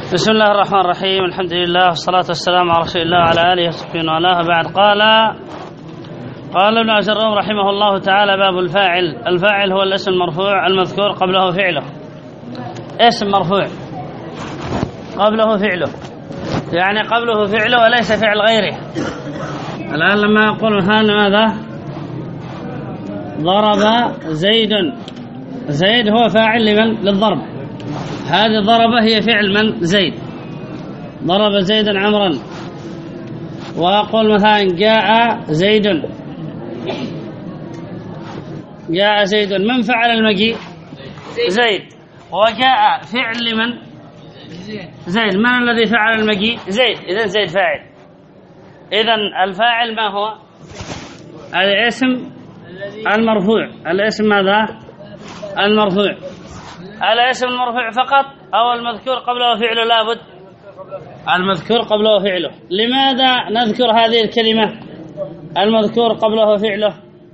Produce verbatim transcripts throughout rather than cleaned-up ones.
بسم الله الرحمن الرحيم. الحمد لله والصلاة والسلام على رسول الله وعلى آله وصحبه وله. بعد قال قال ابن أجرم رحمه الله تعالى: باب الفاعل. الفاعل هو الاسم المرفوع المذكور قبله فعله. اسم مرفوع قبله فعله، يعني قبله فعله وليس فعل غيره. الآن لما أقول مثلا ماذا؟ ضرب زيد. زيد هو فاعل لمن؟ للضرب. هذه الضربة هي فعل من؟ زيد. ضرب زيد عمرا. وأقول مثلا جاء زيد. جاء زيد، من فعل المجيء؟ زيد. وجاء فعل لمن؟ زيد. من الذي فعل المجيء؟ زيد. إذن زيد فاعل. إذن الفاعل ما هو؟ الاسم المرفوع. الاسم ماذا؟ المرفوع. الاسم المرفوع فقط أو المذكور قبله فعله؟ لابد المذكور قبله فعله. لماذا نذكر هذه الكلمة المذكور قبله فعله؟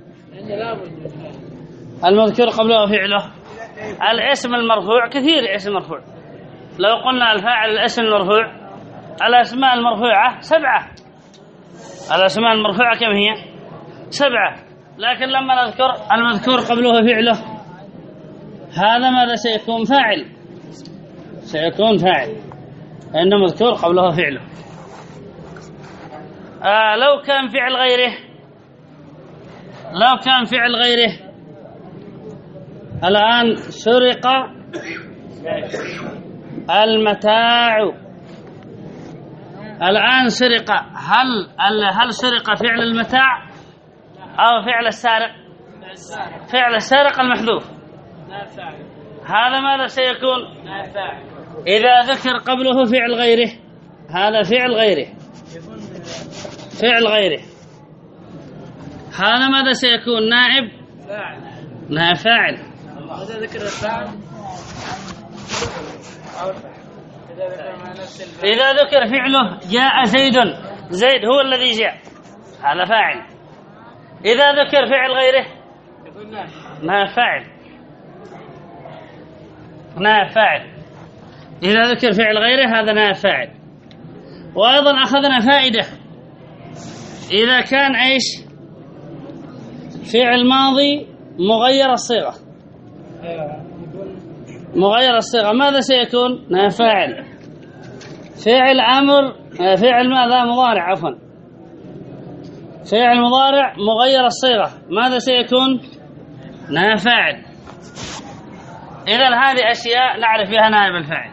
المذكور قبله فعله. الاسم المرفوع كثير. اسم مرفوع، لو قلنا الفاعل الاسم المرفوع، الأسماء المرفوعة سبعة. الأسماء المرفوعة كم هي؟ سبعة. لكن لما نذكر المذكور قبله فعله، هذا ماذا سيكون؟ فاعل. سيكون فاعل لأنه مذكور قبله فعله. آه لو كان فعل غيره، لو كان فعل غيره الآن سرق المتاع. الآن سرق، هل هل سرق فعل المتاع أو فعل السارق؟ فعل السارق المحذوف. هذا ماذا سيكون؟ إذا ذكر قبله فعل غيره، هذا فعل غيره. فعل غيره هذا ماذا سيكون؟ نائب نائب فاعل. إذا ذكر الفاعل، إذا ذكر فعله جاء زيد. زيد هو الذي جاء، هذا فاعل. إذا ذكر فعل غيره نائب فاعل. نائب فاعل. إذا ذكر فعل غيره هذا نائب فاعل. وأيضا أخذنا فائدة: إذا كان إيش؟ فعل ماضي مغير الصيغة. مغير الصيغة ماذا سيكون؟ نائب فاعل. فعل أمر، فعل ماذا؟ مضارع، عفوا فعل مضارع مغير الصيغة ماذا سيكون؟ نائب فاعل. إذن هذه أشياء نعرف بها نائب الفاعل.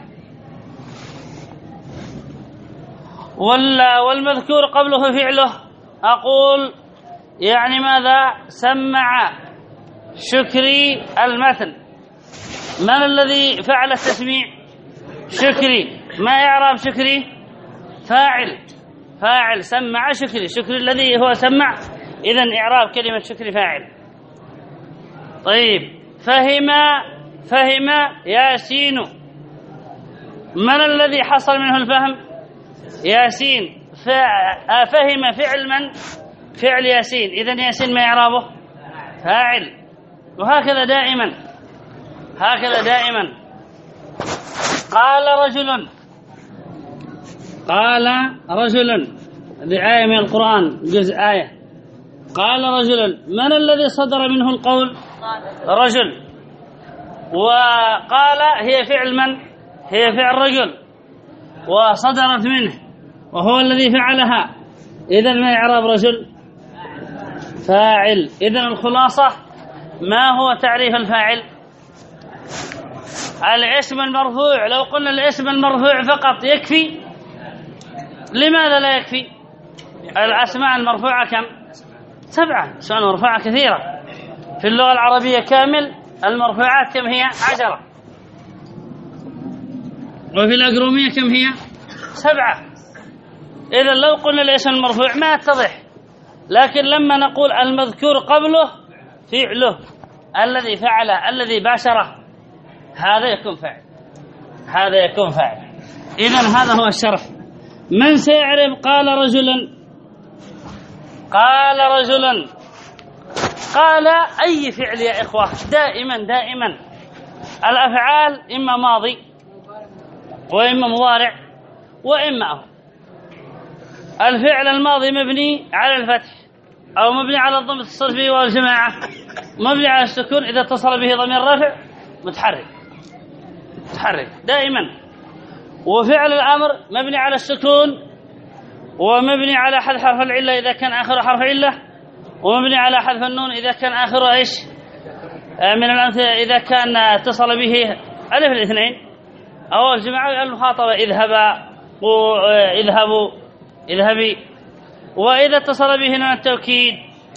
والمذكور قبله فعله، أقول يعني ماذا؟ سمع شكري المثل. من الذي فعل التسميع؟ شكري. ما إعراب شكري؟ فاعل. فاعل سمع شكري. شكري الذي هو سمع، إذن إعراب كلمة شكري فاعل. طيب، فهم فهم ياسين. من الذي حصل منه الفهم؟ ياسين. فهم فعل من؟ فعل ياسين. إذن ياسين ما إعرابه؟ فاعل. وهكذا دائما، هكذا دائما. قال رجل. قال رجل، هذه آية من القرآن، جزء آية. قال رجل، من الذي صدر منه القول؟ رجل. وقال هي فعل من؟ هي فعل رجل، وصدرت منه وهو الذي فعلها. إذن ما إعراب رجل؟ فاعل. إذن الخلاصة، ما هو تعريف الفاعل؟ الاسم المرفوع. لو قلنا الاسم المرفوع فقط يكفي، لماذا لا يكفي؟ الأسماء المرفوعة كم؟ سبعة. أسماء مرفوعة كثيرة في اللغة العربية كامل. المرفوعات كم هي؟ عشرة. وفي الأجرومية كم هي؟ سبعة. إذا لو قلنا الاسم المرفوع ما يتضح، لكن لما نقول المذكور قبله فعله، الذي فعله، الذي باشره، هذا يكون فاعل. هذا يكون فاعل. إذن هذا هو الشرح. من سيعرف قال رجلا؟ قال رجلا. قال أي فعل يا إخوة؟ دائما دائما الأفعال إما ماضي وإما مضارع وإما أهو. الفعل الماضي مبني على الفتح أو مبني على الضم اتصل به والجماعة، مبني على السكون إذا اتصل به ضمير رفع متحرك متحرك دائما. وفعل الأمر مبني على السكون ومبني على حذف حرف العلة إذا كان آخر حرف علة، ومبني على حذف النون إذا كان آخره إيش من الأمثلة إذا كان اتصل به ألف الاثنين أو الجماعة المخاطبة اذهبا اذهبوا اذهبي. وإذا اتصل به نون التوكيد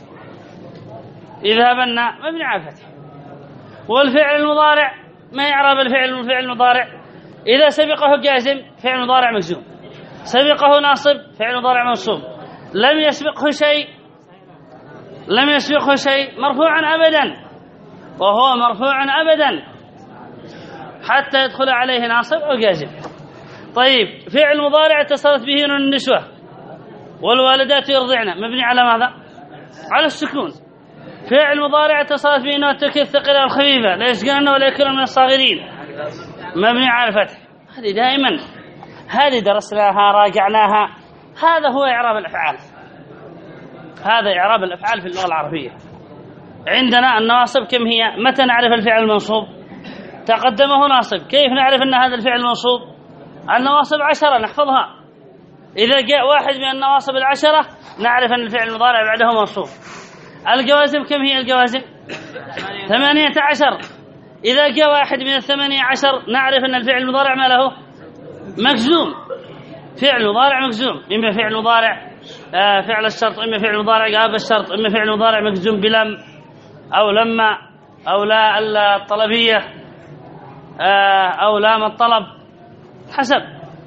اذهبن مبني على الفتح. والفعل المضارع ما يعرب الفعل الفعل المضارع إذا سبقه جازم فعل مضارع مجزوم، سبقه ناصب فعل مضارع منصوب، لم يسبقه شيء لم يسبقه شيء مرفوعا أبدا، وهو مرفوعا أبدا حتى يدخل عليه ناصب أو جازم. طيب فعل مضارع اتصلت به نون النسوة والوالدات يرضعن مبني على ماذا؟ على السكون. فعل مضارع اتصلت به نون التوكيد الثقيلة الخفيفة لا يسكنن ولا يكون من الصاغرين مبني على الفتح. هذه دائما هذه درسناها راجعناها. هذا هو إعراب الأفعال، هذا إعراب الأفعال في اللغة العربية. عندنا النواصب كم هي؟ متى نعرف الفعل المنصوب؟ تقدمه ناصب. كيف نعرف أن هذا الفعل منصوب؟ النواصب عشرة نحفظها، إذا جاء واحد من النواصب العشرة نعرف أن الفعل المضارع بعده منصوب. الجوازم كم هي الجوازم؟ ثمانية عشر، إذا جاء واحد من الثمانية عشر نعرف أن الفعل المضارع ما له؟ مجزوم. فعل مضارع مجزوم، إما فعل مضارع آه فعل الشرط، إما فعل مضارع جواب الشرط، إما فعل مضارع مجزوم بلم أو لما أو لا الطلبية آه أو لام الطلب حسب.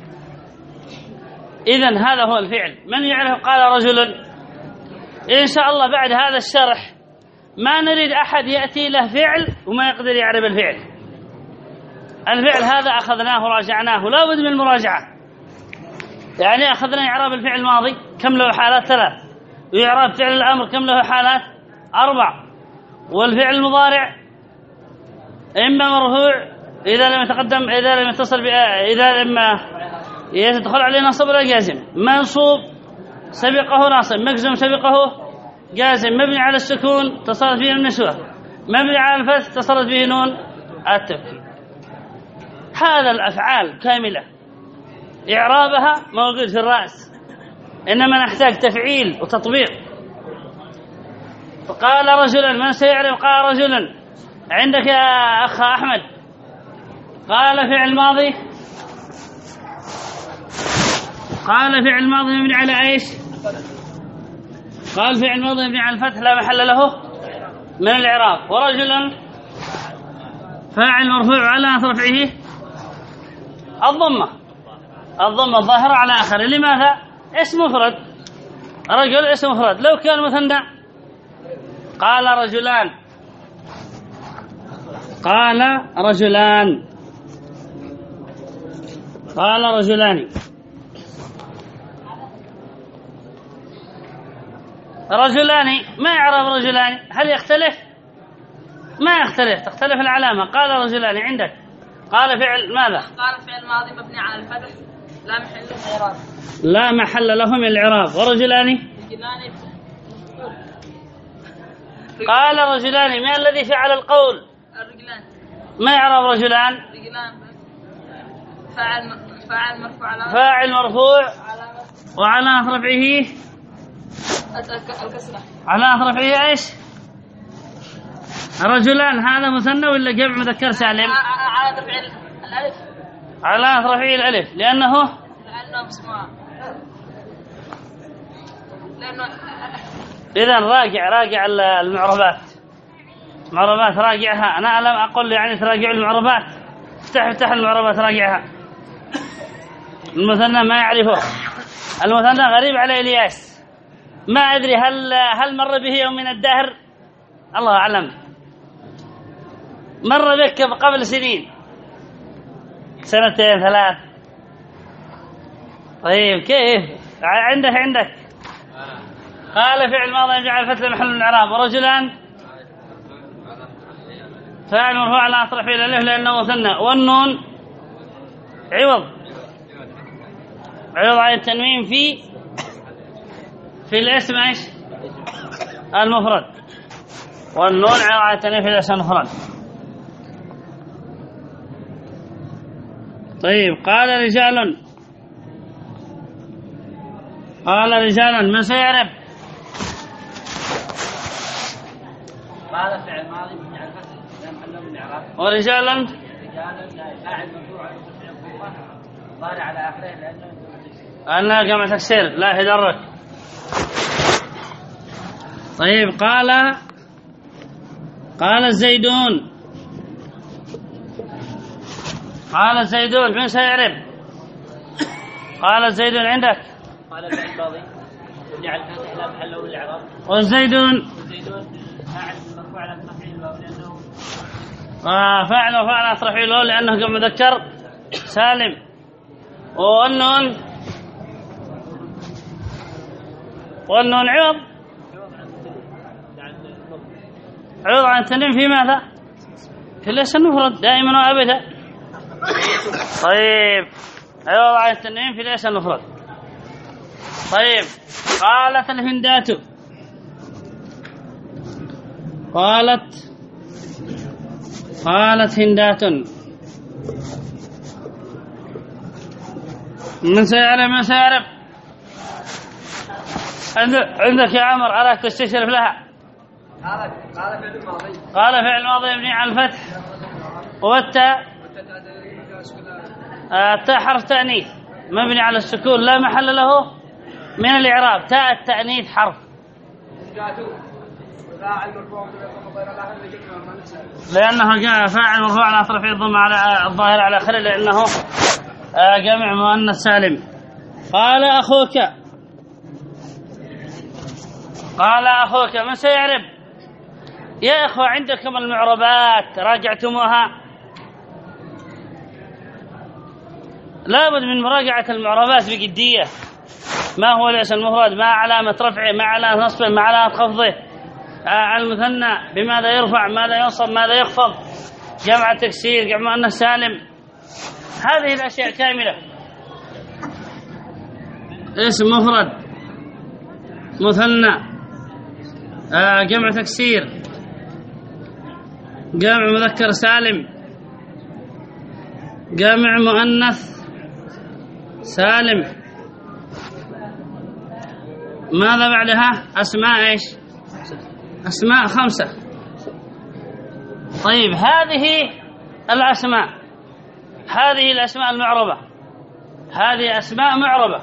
إذن هذا هو الفعل. من يعرف؟ قال رجل. إن شاء الله بعد هذا الشرح ما نريد أحد يأتي له فعل وما يقدر يعرف الفعل. الفعل هذا أخذناه وراجعناه، لا بد من المراجعة. يعني أخذنا إعراب الفعل الماضي كم له حالات؟ ثلاث. وإعراب فعل الأمر كم له حالات؟ أربع. والفعل المضارع إما مرفوع إذا لم يتقدم إذا لم يتصل إذا لما يدخل عليه نصب ولا جازم، منصوب سبقه ناصب، مجزوم سبقه جازم، مبني على السكون اتصلت به النسوة، مبني على الفتح اتصلت به نون التوكيد. هذا الأفعال كاملة إعرابها موجود في الرأس، إنما نحتاج تفعيل وتطبيق. فقال رجلا، من سيعرف؟ قال رجلا. عندك يا أخ أحمد؟ قال فعل ماضي، قال فعل ماضي مبني على ايش؟ قال فعل ماضي مبني على الفتح لا محل له من الإعراب. ورجل فاعل مرفوع على رفعه الضمة، الضمة الظاهرة على آخر. لماذا؟ اسم مفرد، رجل اسم مفرد. لو كان مثنى قال رجلان، قال رجلان، قال رجلان. رجلان ما يعرف رجلان؟ هل يختلف؟ ما يختلف، تختلف العلامة. قال رجلان عندك. قال فعل ماذا؟ قال فعل ماضي مبني على الفتح لا محل له من الإعراب، لا محل له من الإعراب. ورجلان؟ رجلان. قال رجلان. ما الذي فعل القول؟ الرجلان. ما يعرف رجلان؟ رجلان فاعل فاعل مرفوع على فاعل مرفوع وعلى رفعه الكسرة. على رفعه ايش؟ رجلان هذا مثنى ولا جمع مذكر سالم؟ على رفع الألف، على رفعه الألف لأنه لأنه مسموع. لأنه إذن راجع راجع المعربات، معربات راجعها. أنا لم أقول يعني تراجع المعربات، افتح افتح المعربات راجعها. المثنى ما يعرفه، المثنى غريب على إلياس، ما أدري هل هل مر به يوم من الدهر، الله أعلم. مر بك قبل سنين، سنتين ثلاث. طيب كيف عندك عندك قال فعل ماضي جعل فتح محل من الإعراب. ورجلان فاعل مرفوع على أطرف إلى الألف لأنه مثنى، والنون عوض عوض عن التنوين في في الاسم ايش؟ المفرد، والنون عوض عن التنوين في الاسم المفرد. طيب قال رجال، قال رجال، من سيعرف؟ قال فعل ماضي مبني على الفتح لا محل من الاعراب. ورجالا رجالا فاعل مرفوع على الفتح ظاهر على اخره لانه أنها جمع تكسير لا يدرك. طيب قال قال الزيدون، قال الزيدون، من سيعرف؟ قال الزيدون عندك؟ قال فعل ماضي مبني على الفتح لا محل من الاعراب. والزيدون والزيدون فاعل مرفوع على الفتح لانه آه فاعل وفاعل أطرحي له لأنه جمع مذكر سالم. والنون والنون عوض عوض عن التنوين في ماذا؟ في الاسم المفرد دائما وابدا. طيب عوض عن التنوين في الاسم المفرد. طيب قالت الهندات، قالت قالت هندات، من سيعرف؟ من سيعرف؟ عندك يا عمر أراك تستشرف لها. قال قال فعل ماضي قال فعل ماضي مبني على الفتح، والتاء التاء حرف تأنيث مبني على السكون لا محل له من الإعراب. تاء التأنيث حرف لأنه جاء فاعل مرفوع على أطرافه الضم على الظاهر على آخره لأنه جمع مؤنث سالم. قال أخوك، قال أخوك، من سيعرف؟ يا إخوة عندكم المعربات راجعتموها؟ لابد من مراجعة المعربات بجدية. ما هو الاسم المفرد؟ ما علامة رفعه؟ ما علامة نصبه؟ ما علامة خفضه؟ آه المثنى بماذا يرفع؟ ماذا ينصب؟ ماذا يخفض؟ جمع تكسير، جمع مؤنث سالم، هذه الأشياء كاملة. اسم مفرد، مثنى، آه جمع تكسير، جمع مذكر سالم، جمع مؤنث سالم. ماذا بعدها؟ أسماء إيش؟ أسماء خمسة. طيب هذه الأسماء، هذه الأسماء المعربة، هذه أسماء معربة،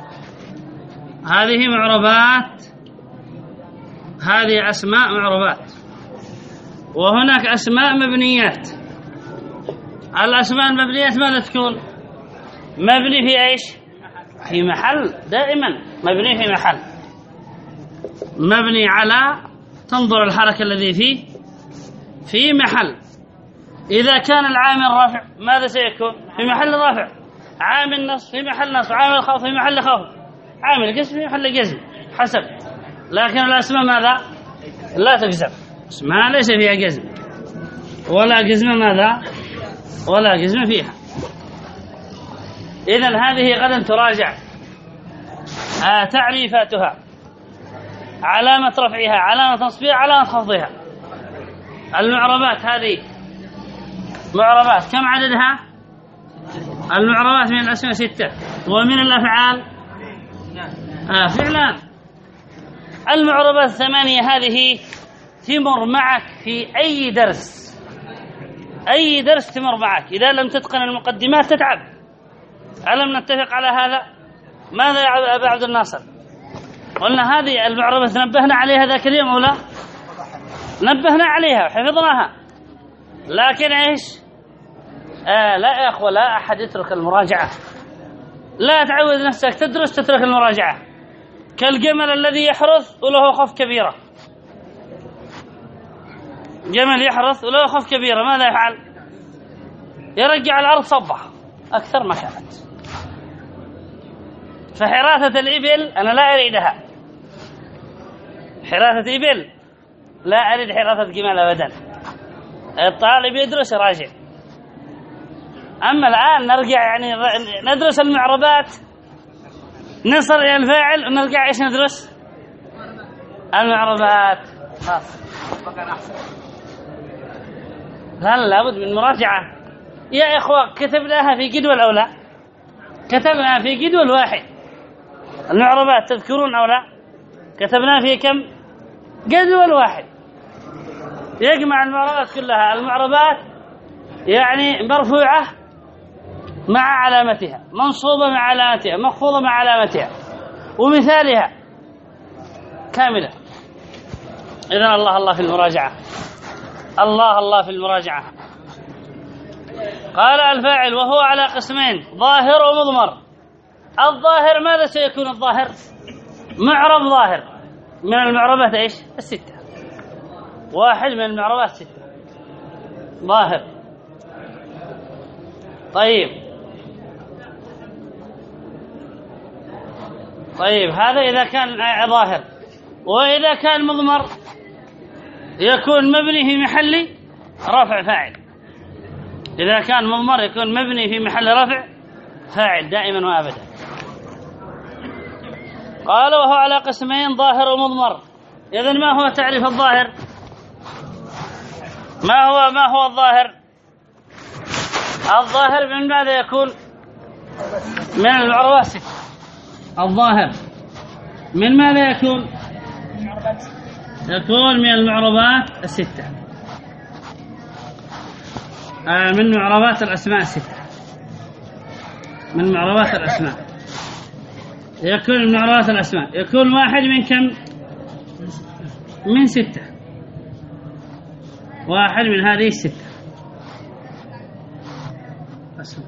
هذه معربات، هذه أسماء معربات، وهناك أسماء مبنيات. الأسماء المبنيات ماذا تكون؟ مبني في إيش؟ في محل، دائما مبني في محل، مبني على، تنظر الحركة الذي فيه، في محل. إذا كان العامل رفع ماذا سيكون؟ في محل رفع. عامل نصب في محل نصب، عامل خفض في محل خفض، عامل جزم في محل جزم، حسب. لكن الأسماء ماذا؟ لا تجزم، اسماء ليس فيها جزم ولا جزم، ماذا؟ ولا جزم فيها. إذن هذه غدا تراجع آه تعريفاتها، علامة رفعها، علامة نصبها، علامة خفضها. المعربات هذه معربات كم عددها؟ المعربات من الأسماء ستة، ومن الأفعال آه فعلان. المعربات الثمانية هذه تمر معك في أي درس، أي درس تمر معك. إذا لم تتقن المقدمات تتعب. ألم نتفق على هذا؟ ماذا يا أبا عبد الناصر؟ قلنا هذه المعربات نبهنا عليها ذاك اليوم أو لا؟ نبهنا عليها وحفظناها، لكن إيش؟ آه لا يا أخوة، لا أحد يترك المراجعة. لا تعود نفسك تدرس تترك المراجعة. كالجمل الذي يحرث وله خوف كبيرة، جمل يحرث وله خوف كبيرة، ماذا يفعل؟ يرجع الأرض صبح أكثر ما كانت. فحراثة الإبل أنا لا أريدها، حراثة إبل لا أريد حراثة جمال أبدا. الطالب يدرس راجع. أما الآن نرجع يعني ندرس المعربات نصل إلى الفاعل ونرجع إيش ندرس؟ المعربات. خلاص هل لابد من مراجعة يا إخوة؟ كتبناها في جدول أو لا؟ كتبناها في جدول واحد المعربات، تذكرون أو لا؟ كتبناها في كم؟ جدول واحد يجمع المعربات كلها. المعربات يعني مرفوعة مع علامتها، منصوبة مع علامتها، مخفوضة مع علامتها، ومثالها كاملة. إذن الله الله في المراجعة، الله الله في المراجعة. قال الفاعل وهو على قسمين، ظاهر ومضمر. الظاهر ماذا سيكون الظاهر؟ معرب ظاهر من المعربات ايش؟ الستة. واحد من المعربات ستة ظاهر. طيب طيب هذا إذا كان ظاهر. وإذا كان مضمر يكون مبني في محل رفع فاعل. إذا كان مضمر يكون مبني في محل رفع فاعل دائما وأبدا. قال وهو على قسمين، ظاهر ومضمر. إذن ما هو تعريف الظاهر؟ ما هو ما هو الظاهر؟ الظاهر من ماذا يكون؟ من المعربات ستة. الظاهر من ماذا يكون؟ يكون من المعربات الستة، آه من معربات الأسماء الستة، من معربات الأسماء. يكون من معربات الأسماء يكون واحد من كم؟ من ستة، واحد من هذه الستة أسماء.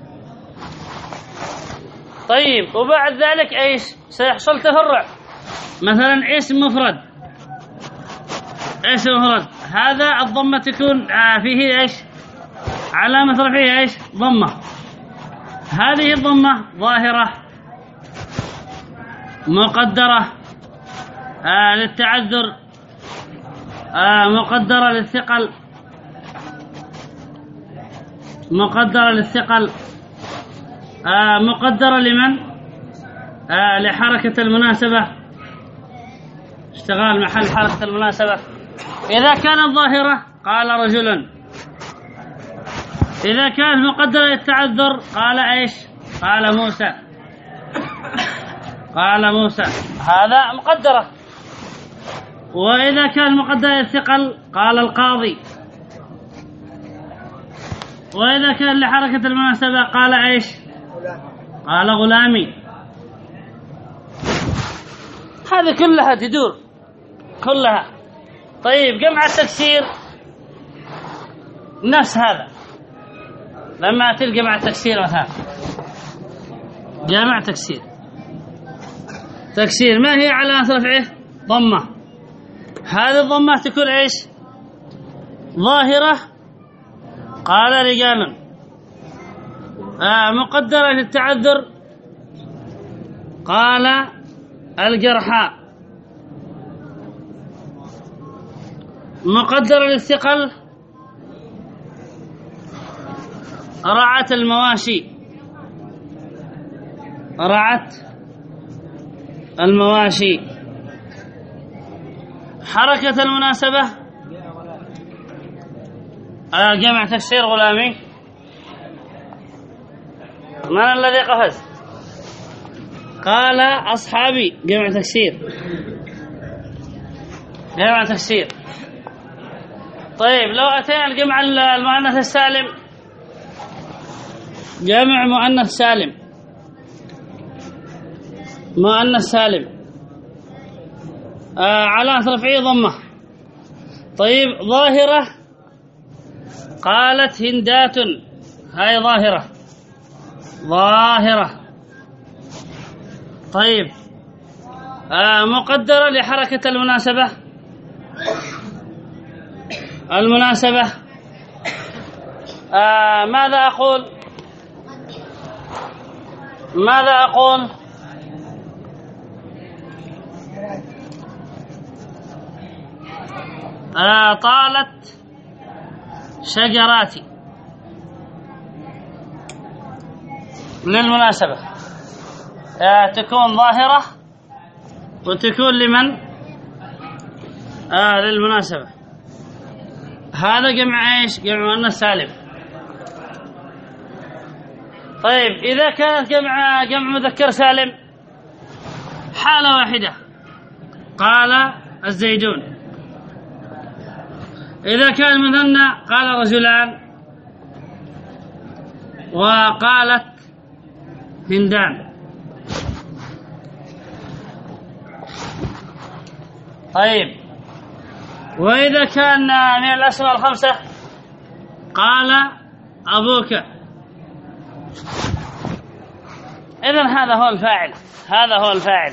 طيب وبعد ذلك ايش سيحصل؟ تفرع. مثلا اسم مفرد، اسم مفرد هذا الضمة تكون فيه ايش؟ علامة رفعه ايش؟ ضمة. هذه الضمة ظاهرة مقدرة آه للتعذر، آه مقدرة للثقل، مقدرة للثقل، آه مقدرة لمن؟ آه لحركة المناسبة، اشتغال محل حركة المناسبة. إذا كانت ظاهرة قال رجل. إذا كانت مقدرة للتعذر قال ايش؟ قال موسى، قال موسى. هذا مقدرة. وإذا كان مقدرة للثقل قال القاضي. وإذا كان لحركة المناسبة قال ايش؟ قال غلامي. هذه كلها تدور كلها. طيب جمع التكسير نفس هذا. لما تلقى مع التكسير مثلا جمع تكسير، تكسير ما هي علامة رفعه؟ ضمة. هذه الضمة تكون ايش؟ ظاهرة قال رجال، آه مقدرة للتعذر قال الجرحى، مقدرة للثقل رعت المواشي، رعت المواشي. حركة المناسبة آه جمع تكسير غلامي. من الذي قفز؟ قال أصحابي. جمع تكسير، جمع تكسير. طيب لو أتينا الجمع المؤنث السالم، جمع مؤنث سالم، مؤنث سالم آه علامة رفعه ضمة. طيب ظاهرة قالت هندات، هاي ظاهرة، ظاهرة. طيب آه مقدرة لحركة المناسبة، المناسبة آه ماذا أقول؟ ماذا أقول؟ آه طالت شجراتي للمناسبة. آه تكون ظاهرة وتكون لمن؟ آه للمناسبة. هذا جمع ايش؟ جمع مؤنث سالم. طيب إذا كانت جمع جمع مذكر سالم حالة واحدة، قال الزيدون. إذا كان مثنى قال رجلان وقالت هندان. طيب وإذا كان من الأسماء الخمسة قال أبوك. إذن هذا هو الفاعل، هذا هو الفاعل.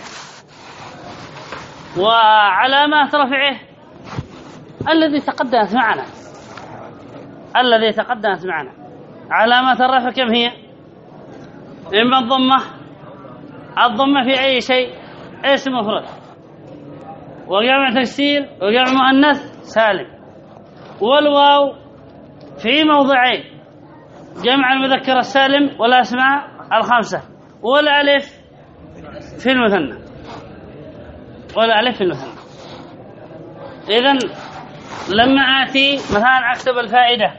وعلامات رفعه الذي تقدمت معنا، الذي تقدمت معنا. علامات الرفع كم هي؟ إما الضمة، الضمة في أي شيء اسم مفرد وجمع تكسير وجمع مؤنث سالم، والواو في موضعين، جمع المذكر السالم والأسماء الخمسة، والألف في المثنى، والألف في المثنى. إذن لما آتي مثلا أكتب الفائدة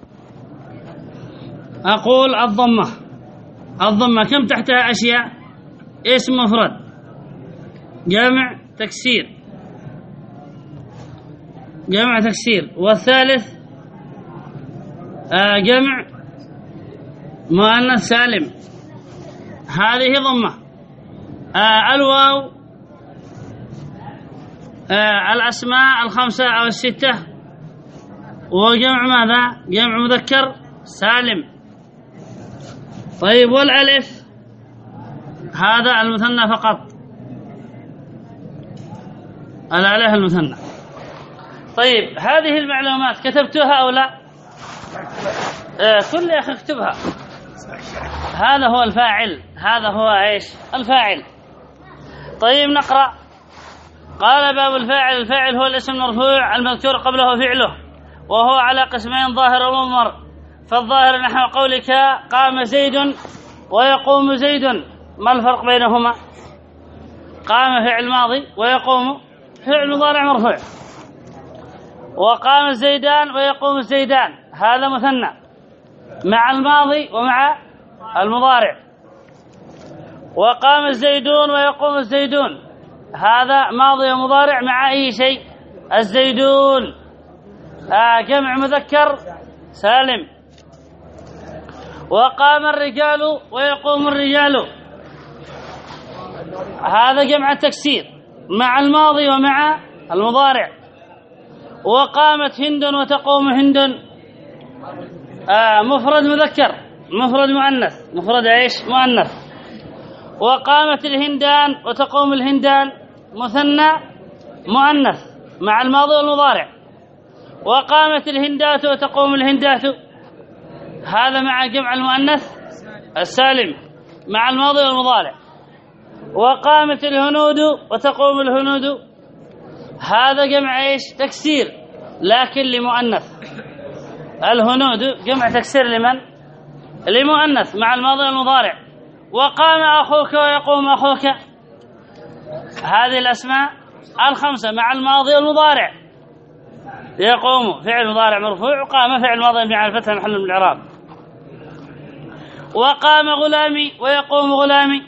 أقول الضمة، الضمة كم تحتها أشياء؟ اسم مفرد، جمع تكسير، جمع تكسير، والثالث آه جمع مؤنث سالم، هذه ضمة. آه الواو آه الأسماء الخمسة أو الستة، وجمع ماذا؟ جمع مذكر سالم. طيب والألف هذا المثنى فقط، الألف المثنى. طيب هذه المعلومات كتبتها أو لا؟ آه كل أخي اكتبها. هذا هو الفاعل، هذا هو ايش؟ الفاعل. طيب نقرأ. قال باب الفاعل. الفاعل هو الاسم المرفوع المذكور قبله فعله، وهو على قسمين ظاهر ومضمر. فالظاهر نحو قولك قام زيد ويقوم زيد. ما الفرق بينهما؟ قام فعل ماضي ويقوم فعل مضارع مرفوع، وقام الزيدان ويقوم الزيدان هذا مثنى مع الماضي ومع المضارع. وقام الزيدون ويقوم الزيدون هذا ماضي ومضارع مع أي شيء؟ الزيدون آه جمع مذكر سالم. وقام الرجال ويقوم الرجال هذا جمع تكسير مع الماضي ومع المضارع. وقامت هند وتقوم هند آه مفرد مذكر مفرد مؤنث مفرد ايش؟ مؤنث. وقامت الهندان وتقوم الهندان مثنى مؤنث مع الماضي والمضارع. وقامت الهندات وتقوم الهندات هذا مع جمع المؤنث السالم مع الماضي والمضارع. وقامت الهنود وتقوم الهنود هذا جمع ايش؟ تكسير لكن لمؤنث. الهنود جمع تكسير لمن؟ لمؤنث مع الماضي والمضارع. وقام أخوك ويقوم أخوك هذه الأسماء الخمسة مع الماضي والمضارع. يقوم فعل مضارع مرفوع، وقام فعل ماضي مع الفتح محل من الإعراب. وقام غلامي ويقوم غلامي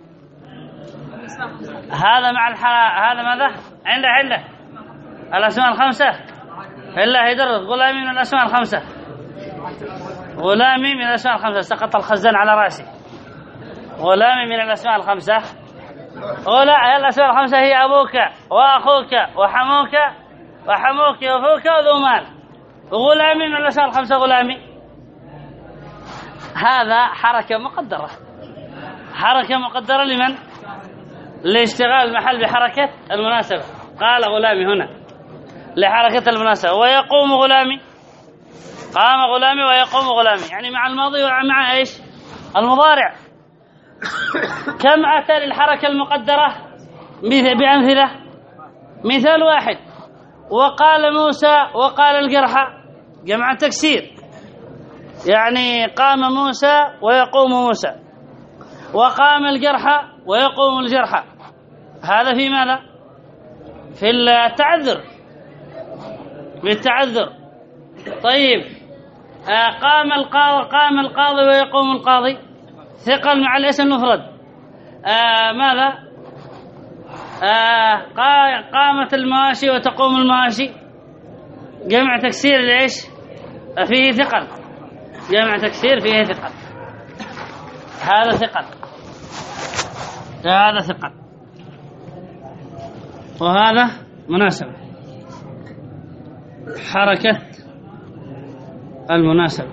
هذا مع الحلا هذا ماذا؟ عنده عنده الأسماء الخمسة. إلا يدرس غلامي من الأسماء الخمسة، غلامي من الأسماء الخمسة. سقط الخزان على رأسي. غلامي من الأسماء الخمسة. غلا الأسماء الخمسة هي أبوك وأخوك وحموك وحموك وفوك وذو مال. غلامي من الأسماء الخمسة غلامي هذا حركة مقدرة، حركة مقدرة لمن؟ لاشتغال المحل بحركة المناسبة. قال غلامي هنا لحركة المناسبة. ويقوم غلامي قام غلامي ويقوم غلامي يعني مع الماضي ومع ايش؟ المضارع. كم أتى للحركة المقدرة بأمثلة؟ مثال واحد. وقال موسى وقال الجرحى جمع تكسير يعني قام موسى ويقوم موسى. وقام الجرحى ويقوم الجرحى، هذا في ماذا؟ في التعذر، في التعذر. طيب آه قام القاضي قام القاضي ويقوم القاضي، ثقل مع الاسم المفرد. آه ماذا؟ آه قامت المواشي وتقوم المواشي، جمع تكسير ليش؟ فيه ثقل، جمع تكسير فيه ثقل، هذا ثقل، هذا ثقل، وهذا مناسبة، حركة المناسبة.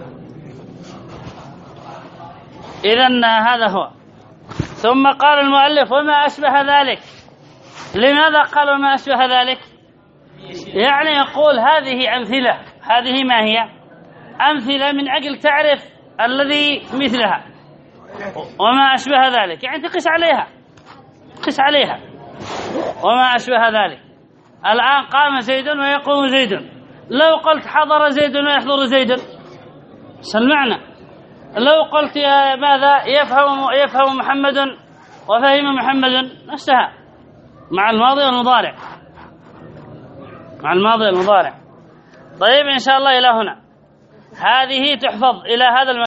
إذن هذا هو. ثم قال المؤلف وما أشبه ذلك. لماذا قال وما أشبه ذلك؟ يعني يقول هذه أمثلة، هذه ما هي؟ أمثلة من أجل تعرف الذي مثلها، وما أشبه ذلك يعني تقس عليها، قس عليها. وما أشبه ذلك، الآن قام زيد ويقوم زيد، لو قلت حضر زيد ويحضر زيد سمعنا، لو قلت يا ماذا يفهم يفهم محمد وفهم محمد نفسها، مع الماضي والمضارع، مع الماضي والمضارع. طيب إن شاء الله إلى هنا، هذه تحفظ إلى هذا المكان.